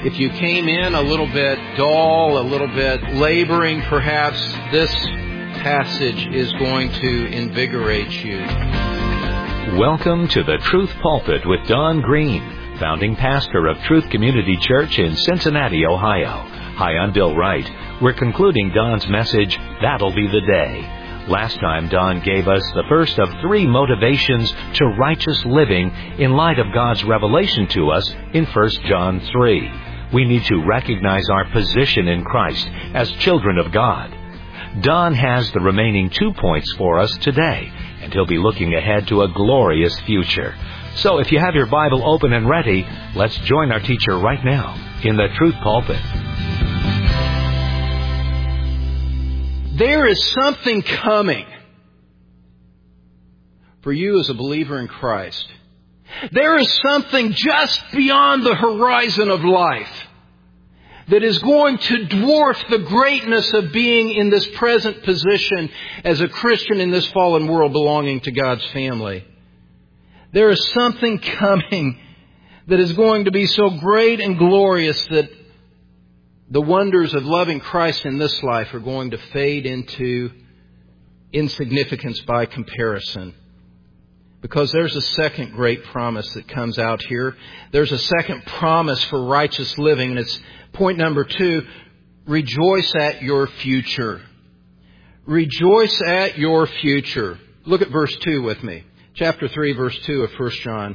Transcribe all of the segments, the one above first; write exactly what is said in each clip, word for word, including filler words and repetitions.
If you came in a little bit dull, a little bit laboring, perhaps this passage is going to invigorate you. Welcome to the Truth Pulpit with Don Green, founding pastor of Truth Community Church in Cincinnati, Ohio. Hi, I'm Bill Wright. We're concluding Don's message, That'll Be the Day. Last time, Don gave us the first of three motivations to righteous living in light of God's revelation to us in First John three. We need to recognize our position in Christ as children of God. Don has the remaining two points for us today, and he'll be looking ahead to a glorious future. So if you have your Bible open and ready, let's join our teacher right now in the Truth Pulpit. There is something coming for you as a believer in Christ. There is something just beyond the horizon of life that is going to dwarf the greatness of being in this present position as a Christian in this fallen world belonging to God's family. There is something coming that is going to be so great and glorious that the wonders of loving Christ in this life are going to fade into insignificance by comparison. Because there's a second great promise that comes out here. There's a second promise for righteous living, and it's point number two, rejoice at your future. Rejoice at your future. Look at verse two with me. Chapter three, verse two of First John.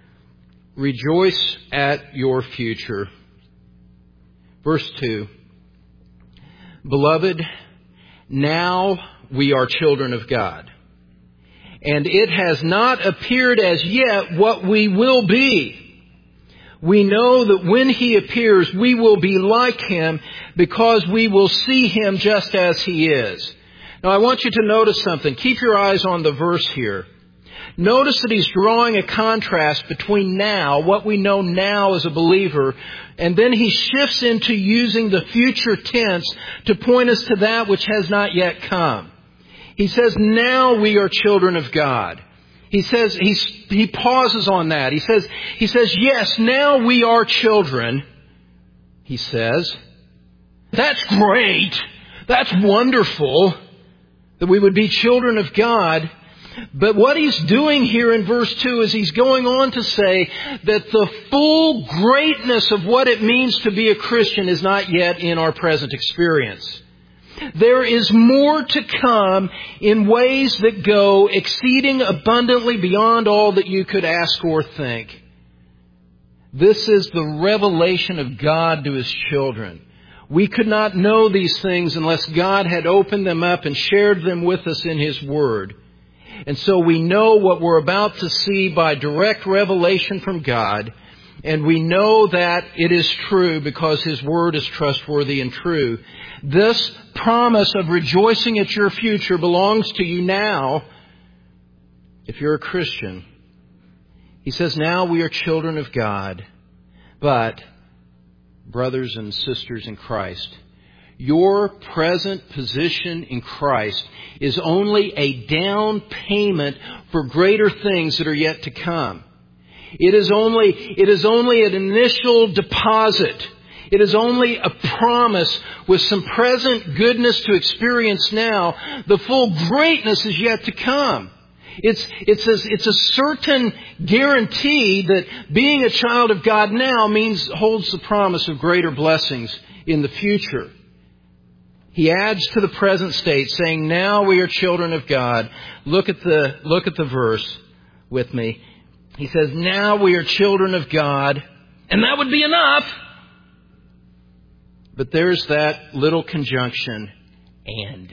Rejoice at your future. Verse two. Beloved, now we are children of God. And it has not appeared as yet what we will be. We know that when He appears, we will be like Him because we will see Him just as He is. Now, I want you to notice something. Keep your eyes on the verse here. Notice that he's drawing a contrast between now, what we know now as a believer, and then he shifts into using the future tense to point us to that which has not yet come. He says, now we are children of God. He says, he's, he pauses on that. He says, he says, yes, now we are children. He says, that's great. That's wonderful that we would be children of God. But what he's doing here in verse two is he's going on to say that the full greatness of what it means to be a Christian is not yet in our present experience. There is more to come in ways that go exceeding abundantly beyond all that you could ask or think. This is the revelation of God to His children. We could not know these things unless God had opened them up and shared them with us in His Word. And so we know what we're about to see by direct revelation from God. And we know that it is true because His Word is trustworthy and true. This promise of rejoicing at your future belongs to you now if you're a Christian. He says, now we are children of God. But, brothers and sisters in Christ, your present position in Christ is only a down payment for greater things that are yet to come. It is only, it is only an initial deposit. It is only a promise with some present goodness to experience now. The full greatness is yet to come. It's, it's, a, it's a certain guarantee that being a child of God now means holds the promise of greater blessings in the future. He adds to the present state, saying, now we are children of God. Look at the, look at the verse with me. He says, now we are children of God. And that would be enough. But there's that little conjunction, and.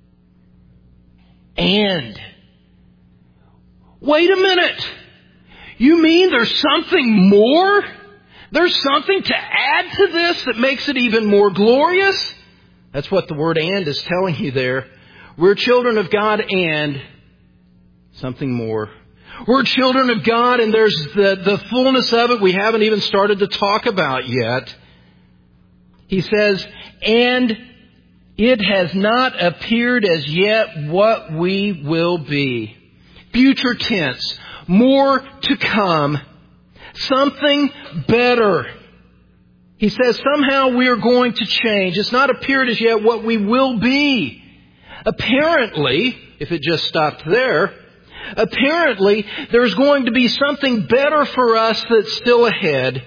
And. Wait a minute. You mean there's something more? There's something to add to this that makes it even more glorious? That's what the word and is telling you there. We're children of God and something more. We're children of God and there's the, the fullness of it we haven't even started to talk about yet. He says, and it has not appeared as yet what we will be. Future tense. More to come. Something better. He says somehow we are going to change. It's not appeared as yet what we will be. Apparently, if it just stopped there, apparently there's going to be something better for us that's still ahead.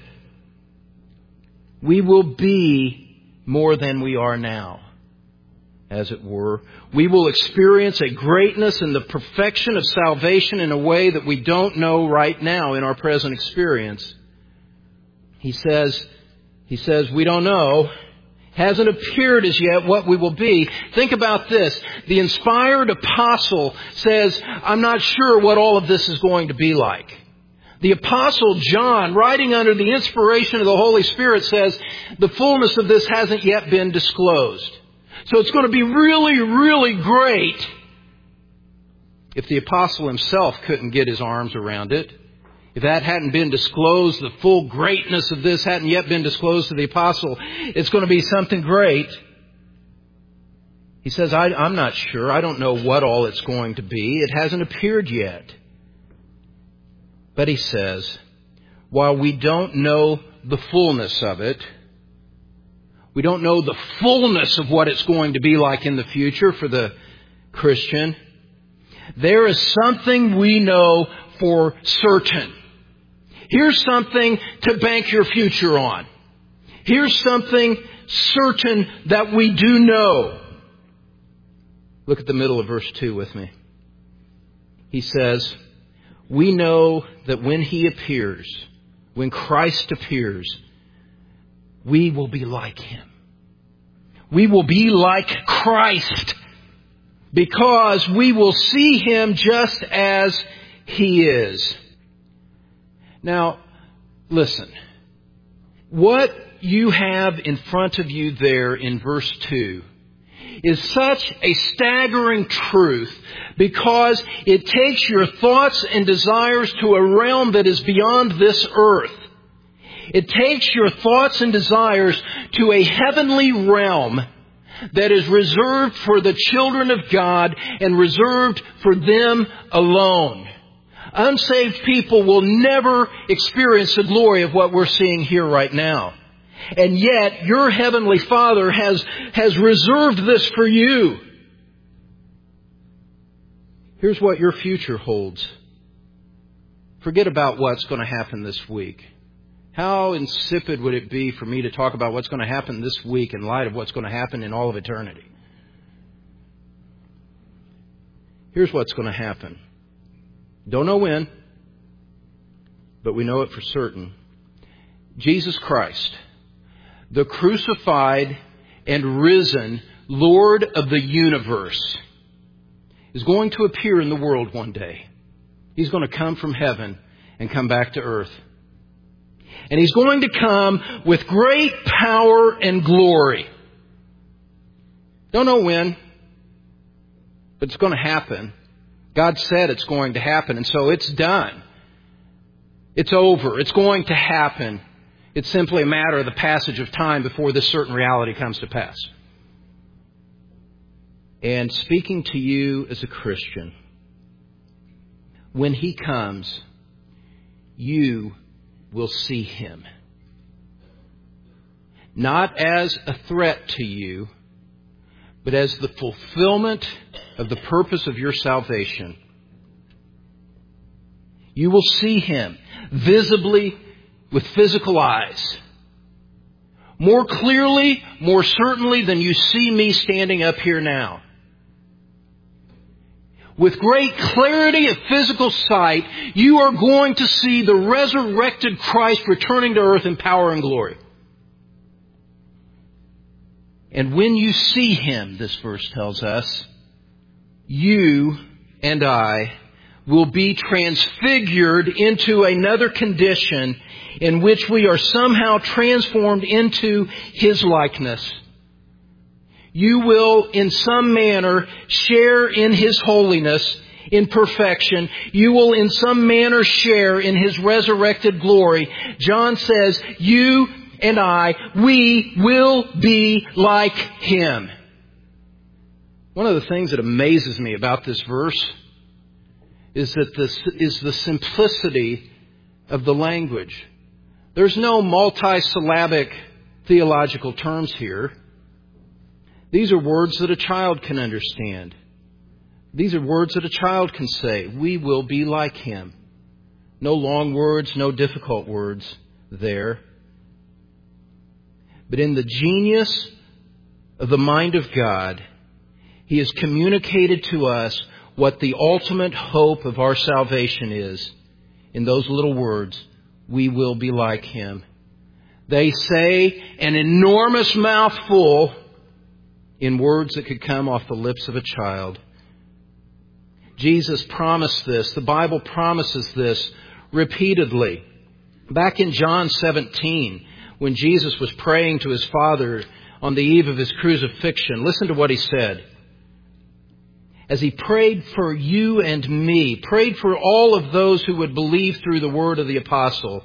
We will be more than we are now, as it were. We will experience a greatness and the perfection of salvation in a way that we don't know right now in our present experience. He says, he says, we don't know. Hasn't appeared as yet what we will be. Think about this. The inspired apostle says, I'm not sure what all of this is going to be like. The apostle John, writing under the inspiration of the Holy Spirit, says, the fullness of this hasn't yet been disclosed. So it's going to be really, really great. If the apostle himself couldn't get his arms around it, if that hadn't been disclosed, the full greatness of this hadn't yet been disclosed to the apostle, it's going to be something great. He says, I, I'm not sure. I don't know what all it's going to be. It hasn't appeared yet. But he says, while we don't know the fullness of it, we don't know the fullness of what it's going to be like in the future for the Christian, there is something we know for certain. Here's something to bank your future on. Here's something certain that we do know. Look at the middle of verse two with me. He says, we know that when He appears, when Christ appears, we will be like Him. We will be like Christ because we will see Him just as He is. Now, listen. What you have in front of you there in verse two is such a staggering truth because it takes your thoughts and desires to a realm that is beyond this earth. It takes your thoughts and desires to a heavenly realm that is reserved for the children of God and reserved for them alone. Unsaved people will never experience the glory of what we're seeing here right now. And yet, your Heavenly Father has, has reserved this for you. Here's what your future holds. Forget about what's going to happen this week. How insipid would it be for me to talk about what's going to happen this week in light of what's going to happen in all of eternity? Here's what's going to happen. Don't know when, but we know it for certain. Jesus Christ, the crucified and risen Lord of the universe, is going to appear in the world one day. He's going to come from heaven and come back to earth. And He's going to come with great power and glory. Don't know when, but it's going to happen. God said it's going to happen, and so it's done. It's over. It's going to happen. It's simply a matter of the passage of time before this certain reality comes to pass. And speaking to you as a Christian, when He comes, you will see Him. Not as a threat to you, but as the fulfillment of the purpose of your salvation. You will see Him visibly with physical eyes. More clearly, more certainly than you see me standing up here now. With great clarity of physical sight, you are going to see the resurrected Christ returning to earth in power and glory. And when you see Him, this verse tells us, you and I will be transfigured into another condition in which we are somehow transformed into His likeness. You will, in some manner, share in His holiness, in perfection. You will, in some manner, share in His resurrected glory. John says, you and I, we will be like Him. One of the things that amazes me about this verse is that this is the simplicity of the language. There's no multi-syllabic theological terms here. These are words that a child can understand. These are words that a child can say. We will be like Him. No long words, no difficult words there. But in the genius of the mind of God, He has communicated to us what the ultimate hope of our salvation is. In those little words, we will be like Him. They say an enormous mouthful in words that could come off the lips of a child. Jesus promised this. The Bible promises this repeatedly. Back in John seventeen, when Jesus was praying to His Father on the eve of His crucifixion, listen to what He said. As He prayed for you and me, prayed for all of those who would believe through the word of the apostle,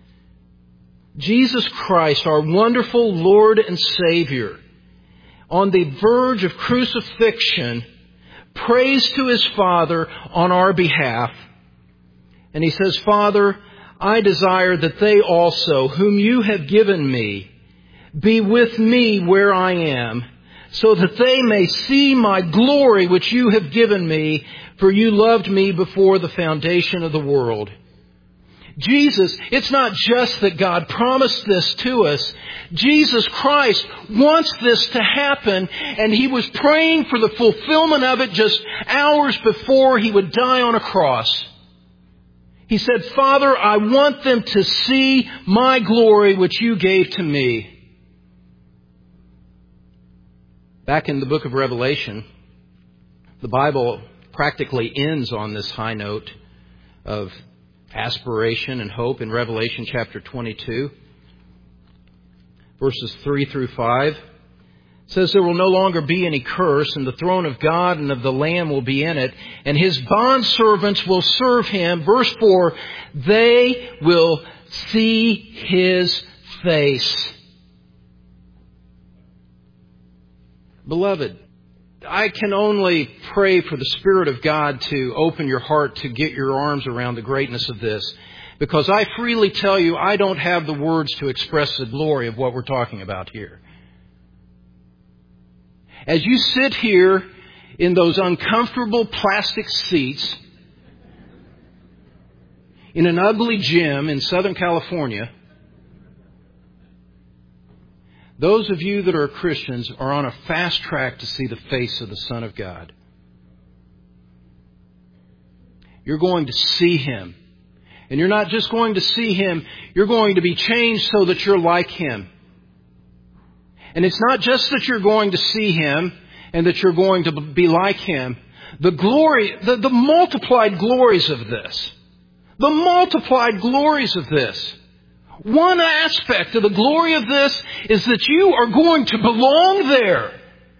Jesus Christ, our wonderful Lord and Savior, on the verge of crucifixion, prays to His Father on our behalf. And He says, Father, I desire that they also, whom you have given me, be with me where I am, so that they may see my glory which you have given me, for you loved me before the foundation of the world. Jesus, it's not just that God promised this to us. Jesus Christ wants this to happen, and He was praying for the fulfillment of it just hours before He would die on a cross. He said, Father, I want them to see my glory which you gave to me. Back in the book of Revelation, the Bible practically ends on this high note of aspiration and hope in Revelation chapter twenty-two, verses three through five. It says, there will no longer be any curse, and the throne of God and of the Lamb will be in it, and His bondservants will serve Him. Verse four, they will see His face. Beloved, I can only pray for the Spirit of God to open your heart to get your arms around the greatness of this. Because I freely tell you, I don't have the words to express the glory of what we're talking about here. As you sit here in those uncomfortable plastic seats in an ugly gym in Southern California, those of you that are Christians are on a fast track to see the face of the Son of God. You're going to see Him. And you're not just going to see Him, you're going to be changed so that you're like Him. And it's not just that you're going to see Him and that you're going to be like Him. The glory, the, the multiplied glories of this, the multiplied glories of this. One aspect of the glory of this is that you are going to belong there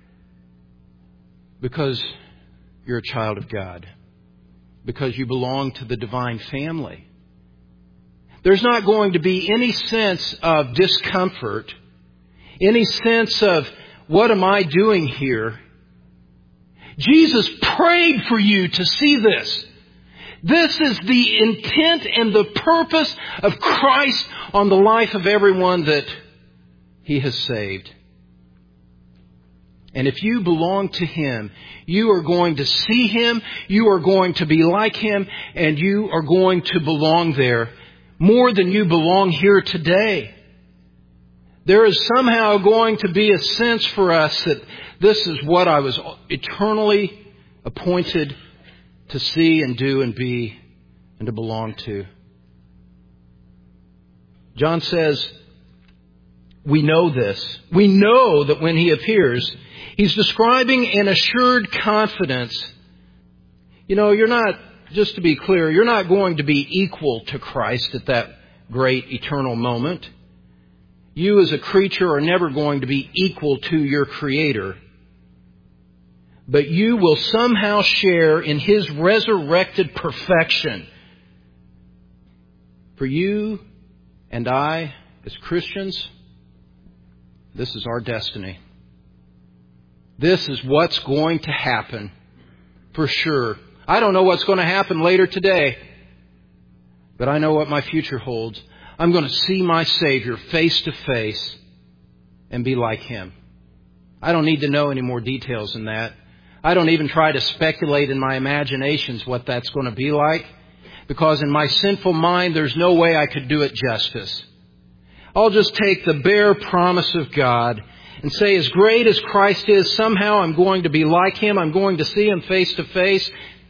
because you're a child of God, because you belong to the divine family. There's not going to be any sense of discomfort, any sense of, what am I doing here? Jesus prayed for you to see this. This is the intent and the purpose of Christ on the life of everyone that He has saved. And if you belong to Him, you are going to see Him, you are going to be like Him, and you are going to belong there more than you belong here today. There is somehow going to be a sense for us that this is what I was eternally appointed to see and do and be and to belong to. John says, we know this. We know that when He appears, He's describing an assured confidence. You know, you're not, just to be clear, you're not going to be equal to Christ at that great eternal moment. You as a creature are never going to be equal to your Creator. But you will somehow share in His resurrected perfection. For you and I, as Christians, this is our destiny. This is what's going to happen for sure. I don't know what's going to happen later today, but I know what my future holds. I'm going to see my Savior face to face. and be like Him. I don't need to know any more details than that. I don't even try to speculate in my imaginations what that's going to be like, because in my sinful mind there's no way I could do it justice. I'll just take the bare promise of God and say, as great as Christ is, somehow I'm going to be like Him. I'm going to see Him face to face.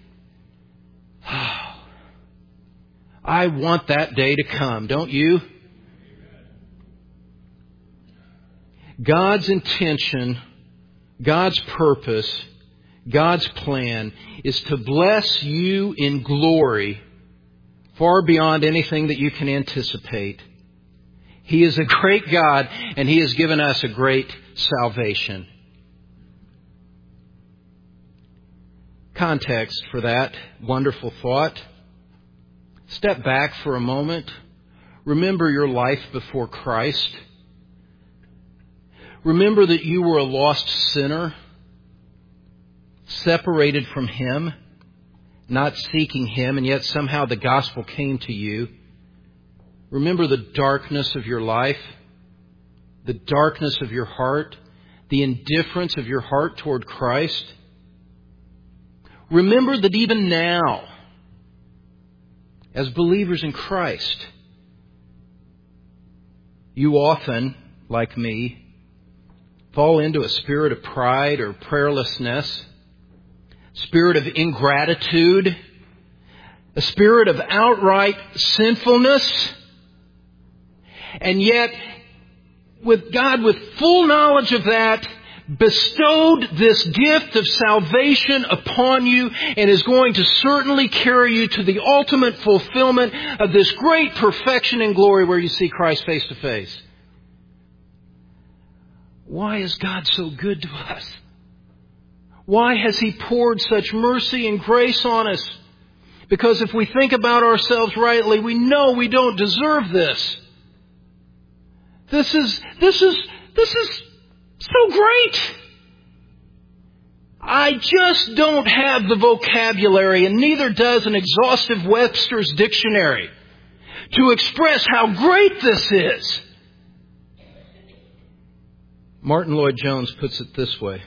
I want that day to come, don't you? God's intention, God's purpose, God's plan is to bless you in glory far beyond anything that you can anticipate. He is a great God, and He has given us a great salvation. Context for that wonderful thought. Step back for a moment. Remember your life before Christ. Remember that you were a lost sinner, separated from Him, not seeking Him, and yet somehow the gospel came to you. Remember the darkness of your life, the darkness of your heart, the indifference of your heart toward Christ. Remember that even now, as believers in Christ, you often, like me, fall into a spirit of pride or prayerlessness, spirit of ingratitude, a spirit of outright sinfulness. And yet, with God, with full knowledge of that, bestowed this gift of salvation upon you and is going to certainly carry you to the ultimate fulfillment of this great perfection and glory where you see Christ face to face. Why is God so good to us? Why has He poured such mercy and grace on us? Because if we think about ourselves rightly, we know we don't deserve this. This is, this is, this is so great. I just don't have the vocabulary, and neither does an exhaustive Webster's dictionary, to express how great this is. Martin Lloyd-Jones puts it this way.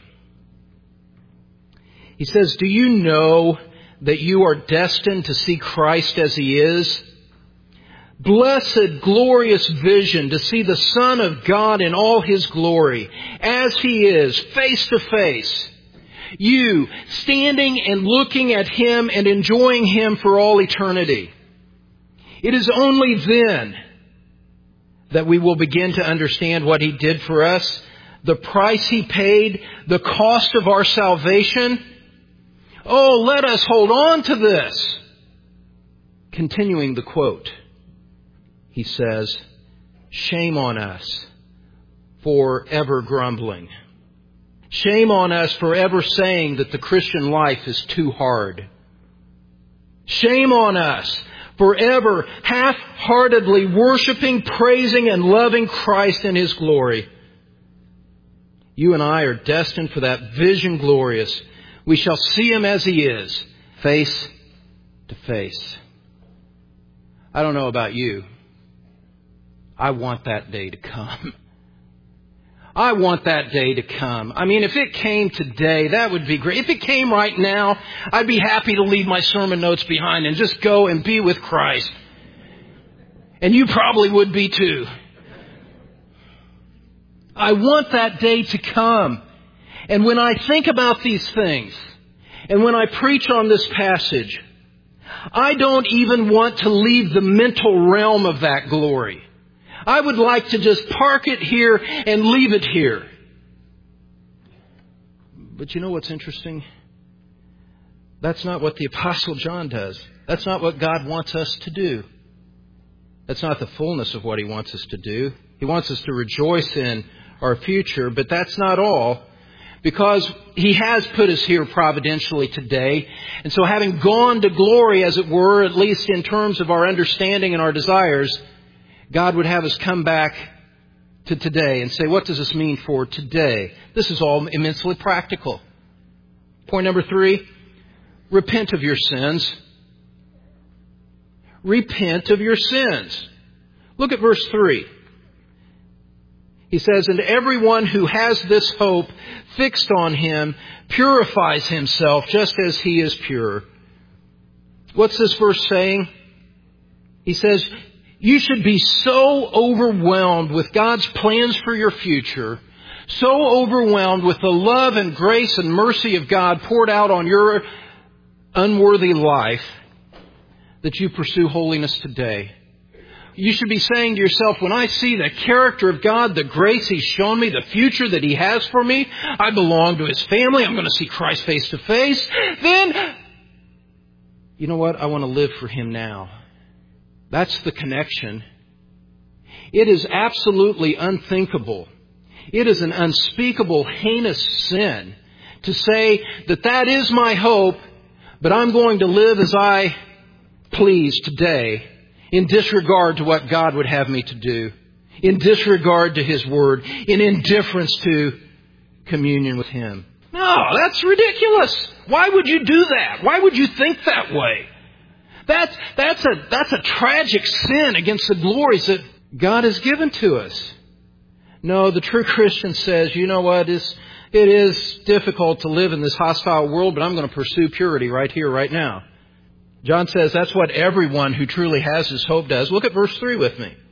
He says, "Do you know that you are destined to see Christ as He is? Blessed, glorious vision to see the Son of God in all His glory, as He is, face to face. You standing and looking at Him and enjoying Him for all eternity. It is only then that we will begin to understand what He did for us, the price He paid, the cost of our salvation. Oh, let us hold on to this." Continuing the quote, he says, "Shame on us for ever grumbling. Shame on us for ever saying that the Christian life is too hard. Shame on us for ever half-heartedly worshiping, praising, and loving Christ in His glory. You and I are destined for that vision glorious. We shall see Him as He is, face to face." I don't know about you. I want that day to come. I want that day to come. I mean, if it came today, that would be great. If it came right now, I'd be happy to leave my sermon notes behind and just go and be with Christ. And you probably would be too. I want that day to come. And when I think about these things, and when I preach on this passage, I don't even want to leave the mental realm of that glory. I would like to just park it here and leave it here. But you know what's interesting? That's not what the Apostle John does. That's not what God wants us to do. That's not the fullness of what He wants us to do. He wants us to rejoice in our future, but that's not all. Because He has put us here providentially today. And so having gone to glory, as it were, at least in terms of our understanding and our desires, God would have us come back to today and say, what does this mean for today? This is all immensely practical. Point number three, repent of your sins. Repent of your sins. Look at verse three. He says, and everyone who has this hope fixed on Him purifies himself just as He is pure. What's this verse saying? He says, you should be so overwhelmed with God's plans for your future, so overwhelmed with the love and grace and mercy of God poured out on your unworthy life, that you pursue holiness today. You should be saying to yourself, when I see the character of God, the grace He's shown me, the future that He has for me, I belong to His family, I'm going to see Christ face to face, then, you know what? I want to live for Him now. That's the connection. It is absolutely unthinkable. It is an unspeakable, heinous sin to say that that is my hope, but I'm going to live as I please today, in disregard to what God would have me to do, in disregard to His Word, in indifference to communion with Him. No, that's ridiculous. Why would you do that? Why would you think that way? That's, that's, a, that's a tragic sin against the glories that God has given to us. No, the true Christian says, you know what, it's, it is difficult to live in this hostile world, but I'm going to pursue purity right here, right now. John says that's what everyone who truly has this hope does. Look at verse three with me.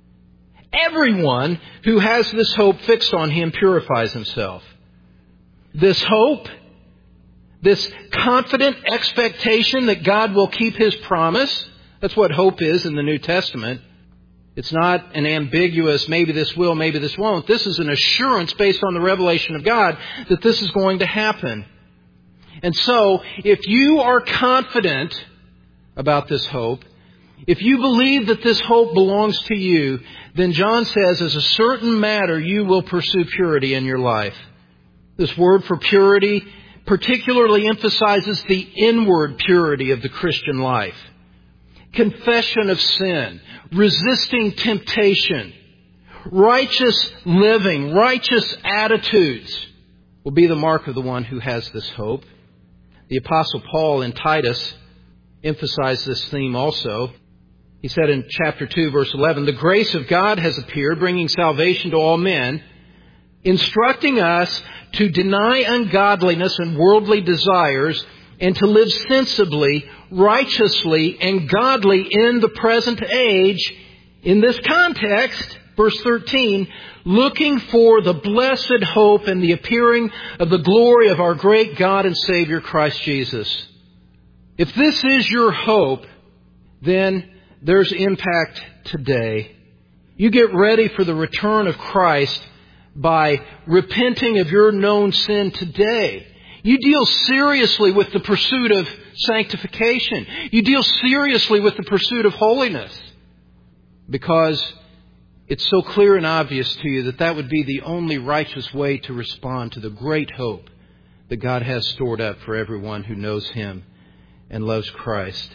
Everyone who has this hope fixed on Him purifies himself. This hope, this confident expectation that God will keep His promise, that's what hope is in the New Testament. It's not an ambiguous, maybe this will, maybe this won't. This is an assurance based on the revelation of God that this is going to happen. And so, if you are confident about this hope, if you believe that this hope belongs to you, then John says, as a certain matter, you will pursue purity in your life. This word for purity particularly emphasizes the inward purity of the Christian life. Confession of sin, resisting temptation, righteous living, righteous attitudes will be the mark of the one who has this hope. The Apostle Paul in Titus emphasized this theme also. He said in chapter two, verse eleven, the grace of God has appeared, bringing salvation to all men, instructing us to deny ungodliness and worldly desires and to live sensibly, righteously, and godly in the present age. In this context, verse thirteen, looking for the blessed hope and the appearing of the glory of our great God and Savior, Christ Jesus. If this is your hope, then there's impact today. You get ready for the return of Christ by repenting of your known sin today. You deal seriously with the pursuit of sanctification. You deal seriously with the pursuit of holiness. Because it's so clear and obvious to you that that would be the only righteous way to respond to the great hope that God has stored up for everyone who knows Him and loves Christ.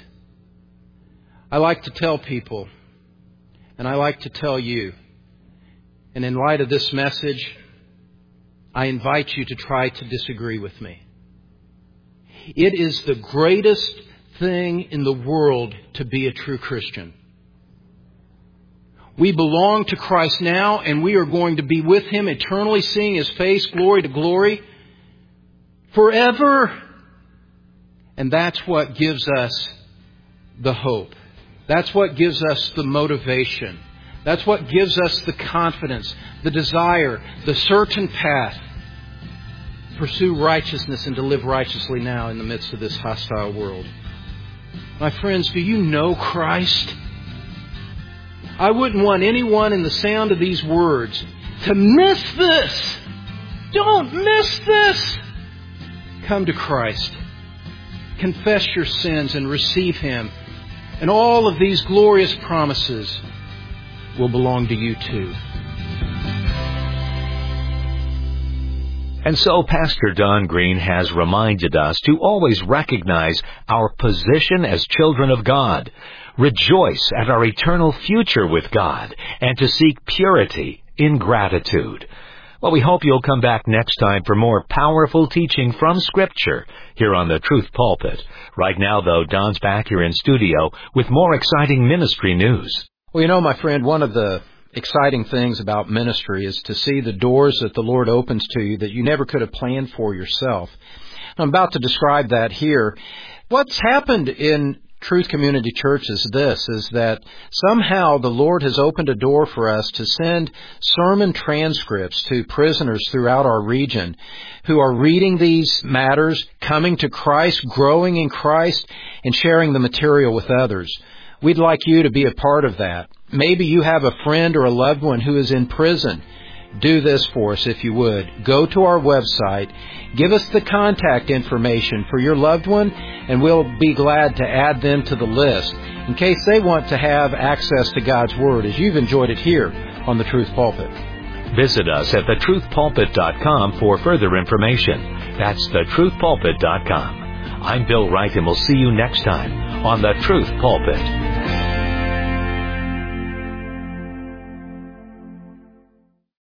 I like to tell people, and I like to tell you, and in light of this message, I invite you to try to disagree with me. It is the greatest thing in the world to be a true Christian. We belong to Christ now, and we are going to be with Him eternally, seeing His face, glory to glory, forever. And that's what gives us the hope. That's what gives us the motivation. That's what gives us the confidence, the desire, the certain path to pursue righteousness and to live righteously now in the midst of this hostile world. My friends, do you know Christ? I wouldn't want anyone in the sound of these words to miss this. Don't miss this. Come to Christ. Confess your sins and receive Him. And all of these glorious promises will belong to you too. And so Pastor Don Green has reminded us to always recognize our position as children of God, rejoice at our eternal future with God, and to seek purity in gratitude. Well, we hope you'll come back next time for more powerful teaching from Scripture here on the Truth Pulpit. Right now, though, Don's back here in studio with more exciting ministry news. Well, you know, my friend, one of the exciting things about ministry is to see the doors that the Lord opens to you that you never could have planned for yourself. I'm about to describe that here. What's happened in Truth Community Church is this, is that somehow the Lord has opened a door for us to send sermon transcripts to prisoners throughout our region who are reading these matters, coming to Christ, growing in Christ, and sharing the material with others. We'd like you to be a part of that. Maybe you have a friend or a loved one who is in prison. Do this for us if you would. Go to our website, give us the contact information for your loved one, and we'll be glad to add them to the list in case they want to have access to God's Word as you've enjoyed it here on The Truth Pulpit. Visit us at the truth pulpit dot com for further information. That's the truth pulpit dot com. I'm Bill Wright, and we'll see you next time on The Truth Pulpit.